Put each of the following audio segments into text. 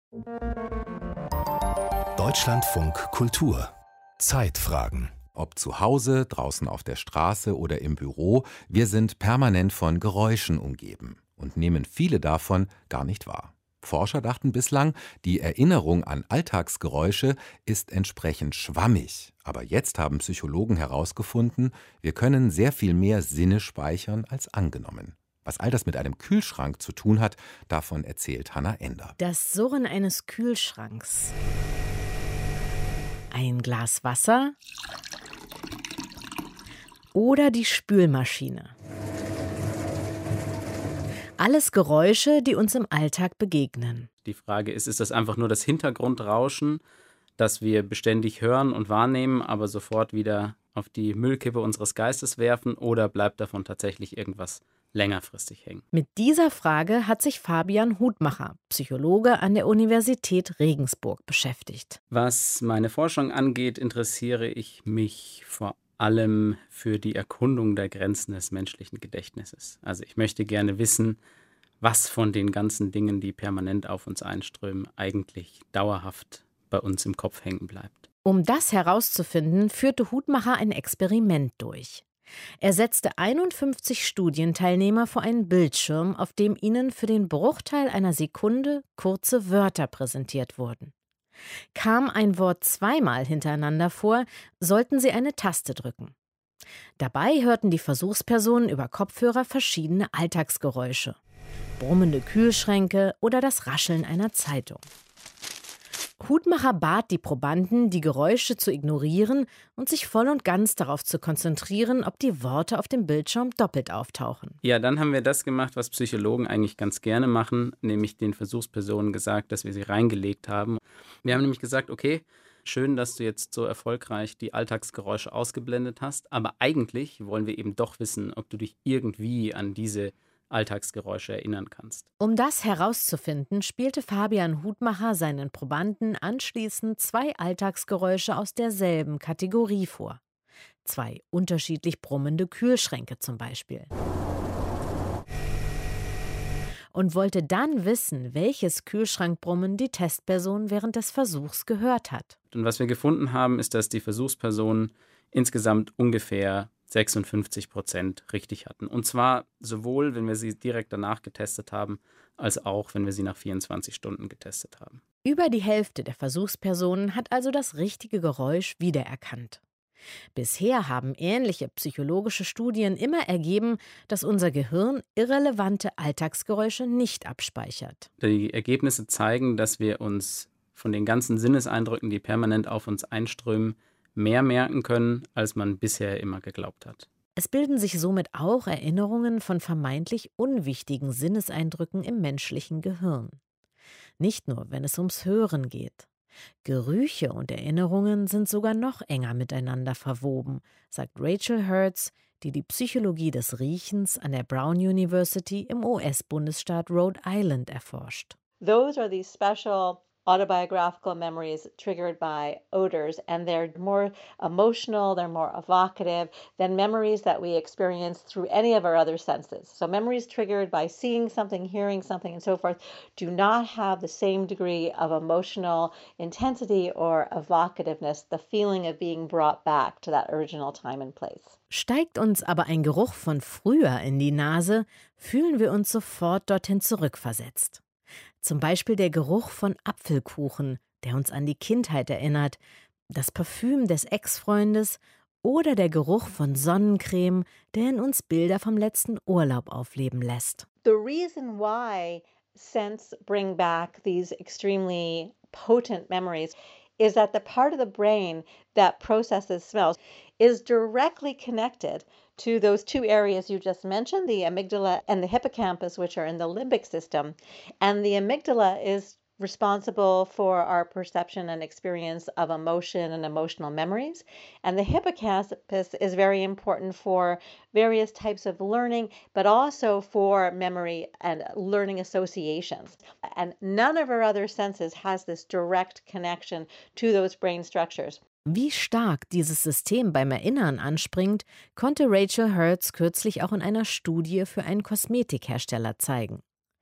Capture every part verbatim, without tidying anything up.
Deutschlandfunk Kultur. Zeitfragen. Ob zu Hause, draußen auf der Straße oder im Büro, wir sind permanent von Geräuschen umgeben und nehmen viele davon gar nicht wahr. Forscher dachten bislang, die Erinnerung an Alltagsgeräusche ist entsprechend schwammig. Aber jetzt haben Psychologen herausgefunden, wir können sehr viel mehr Sinne speichern als angenommen. Was all das mit einem Kühlschrank zu tun hat, davon erzählt Hannah Ender. Das Surren eines Kühlschranks. Ein Glas Wasser oder die Spülmaschine. Alles Geräusche, die uns im Alltag begegnen. Die Frage ist, ist das einfach nur das Hintergrundrauschen, das wir beständig hören und wahrnehmen, aber sofort wieder auf die Müllkippe unseres Geistes werfen, oder bleibt davon tatsächlich irgendwas längerfristig hängen? Mit dieser Frage hat sich Fabian Hutmacher, Psychologe an der Universität Regensburg, beschäftigt. Was meine Forschung angeht, interessiere ich mich vor allem für die Erkundung der Grenzen des menschlichen Gedächtnisses. Also ich möchte gerne wissen, was von den ganzen Dingen, die permanent auf uns einströmen, eigentlich dauerhaft bei uns im Kopf hängen bleibt. Um das herauszufinden, führte Hutmacher ein Experiment durch. Er setzte einundfünfzig Studienteilnehmer vor einen Bildschirm, auf dem ihnen für den Bruchteil einer Sekunde kurze Wörter präsentiert wurden. Kam ein Wort zweimal hintereinander vor, sollten sie eine Taste drücken. Dabei hörten die Versuchspersonen über Kopfhörer verschiedene Alltagsgeräusche, brummende Kühlschränke oder das Rascheln einer Zeitung. Hutmacher bat die Probanden, die Geräusche zu ignorieren und sich voll und ganz darauf zu konzentrieren, ob die Worte auf dem Bildschirm doppelt auftauchen. Ja, dann haben wir das gemacht, was Psychologen eigentlich ganz gerne machen, nämlich den Versuchspersonen gesagt, dass wir sie reingelegt haben. Wir haben nämlich gesagt, okay, schön, dass du jetzt so erfolgreich die Alltagsgeräusche ausgeblendet hast, aber eigentlich wollen wir eben doch wissen, ob du dich irgendwie an diese Alltagsgeräusche erinnern kannst. Um das herauszufinden, spielte Fabian Hutmacher seinen Probanden anschließend zwei Alltagsgeräusche aus derselben Kategorie vor. Zwei unterschiedlich brummende Kühlschränke zum Beispiel. Und wollte dann wissen, welches Kühlschrankbrummen die Testperson während des Versuchs gehört hat. Und was wir gefunden haben, ist, dass die Versuchspersonen insgesamt ungefähr sechsundfünfzig Prozent richtig hatten. Und zwar sowohl, wenn wir sie direkt danach getestet haben, als auch, wenn wir sie nach vierundzwanzig Stunden getestet haben. Über die Hälfte der Versuchspersonen hat also das richtige Geräusch wiedererkannt. Bisher haben ähnliche psychologische Studien immer ergeben, dass unser Gehirn irrelevante Alltagsgeräusche nicht abspeichert. Die Ergebnisse zeigen, dass wir uns von den ganzen Sinneseindrücken, die permanent auf uns einströmen, mehr merken können, als man bisher immer geglaubt hat. Es bilden sich somit auch Erinnerungen von vermeintlich unwichtigen Sinneseindrücken im menschlichen Gehirn. Nicht nur, wenn es ums Hören geht. Gerüche und Erinnerungen sind sogar noch enger miteinander verwoben, sagt Rachel Hertz, die die Psychologie des Riechens an der Brown University im U S-Bundesstaat Rhode Island erforscht. Those are these special autobiographical memories triggered by odors, and they're more emotional, they're more evocative than memories that we experience through any of our other senses. So memories triggered by seeing something, hearing something, and so forth do not have the same degree of emotional intensity or evocativeness, the feeling of being brought back to that original time and place. Steigt uns aber ein Geruch von früher in die Nase, fühlen wir uns sofort dorthin zurückversetzt. Zum Beispiel der Geruch von Apfelkuchen, der uns an die Kindheit erinnert, das Parfüm des Ex-Freundes oder der Geruch von Sonnencreme, der in uns Bilder vom letzten Urlaub aufleben lässt. The reason why scents bring back these extremely potent memories is that the part of the brain that processes smells is directly connected to those two areas you just mentioned, the amygdala and the hippocampus, which are in the limbic system. And the amygdala is responsible for our perception and experience of emotion and emotional memories. And the hippocampus is very important for various types of learning, but also for memory and learning associations. And none of our other senses has this direct connection to those brain structures. Wie stark dieses System beim Erinnern anspringt, konnte Rachel Hertz kürzlich auch in einer Studie für einen Kosmetikhersteller zeigen.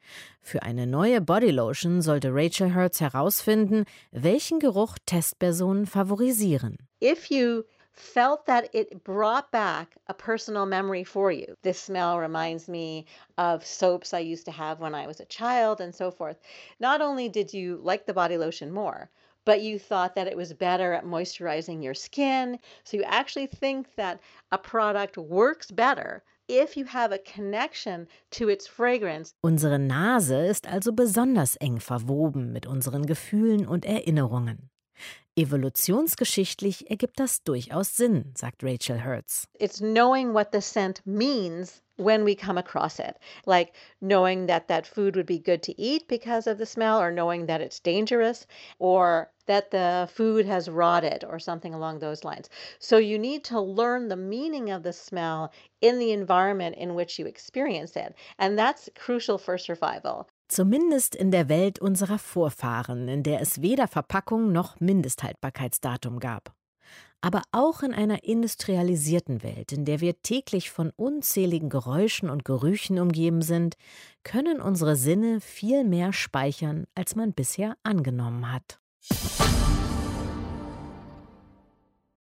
Für eine neue Bodylotion sollte Rachel Hertz herausfinden, welchen Geruch Testpersonen favorisieren. If you felt that it brought back a personal memory for you, this smell reminds me of soaps I used to have when I was a child and so forth. Not only did you like the body lotion more, but you thought that it was better at moisturizing your skin. So you actually think that a product works better if you have a connection to its fragrance. Unsere Nase ist also besonders eng verwoben mit unseren Gefühlen und Erinnerungen. Evolutionsgeschichtlich ergibt das durchaus Sinn, sagt Rachel Hertz. It's knowing what the scent means when we come across it, like knowing that that food would be good to eat because of the smell, or knowing that it's dangerous, or that the food has rotted, or something along those lines. So you need to learn the meaning of the smell in the environment in which you experience it, and that's crucial for survival. Zumindest in der Welt unserer Vorfahren, in der es weder Verpackung noch Mindesthaltbarkeitsdatum gab. Aber auch in einer industrialisierten Welt, in der wir täglich von unzähligen Geräuschen und Gerüchen umgeben sind, können unsere Sinne viel mehr speichern, als man bisher angenommen hat.